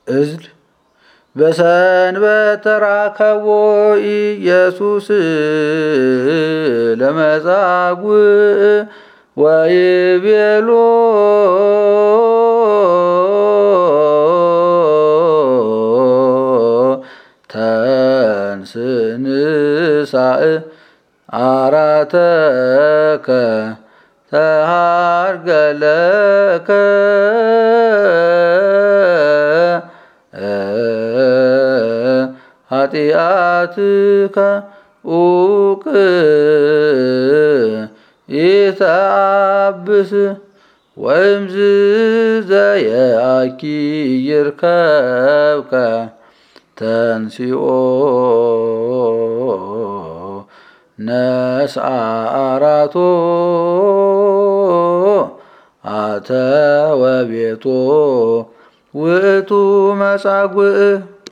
እዝል በሰንበት ተራከቦ ኢየሱስ ለመጻጉዕ ወይቤሎ ተንስ ንሳእ አራተከ ተሃርገለከ ኃጢአትከ ኡቅ ኢተአብስ ወእምዝ ዘየአኪ ይርከብከ ተንሲኦ ነስአ አራቶ አተ ወቤቶ ውእቱ መጻጉዕ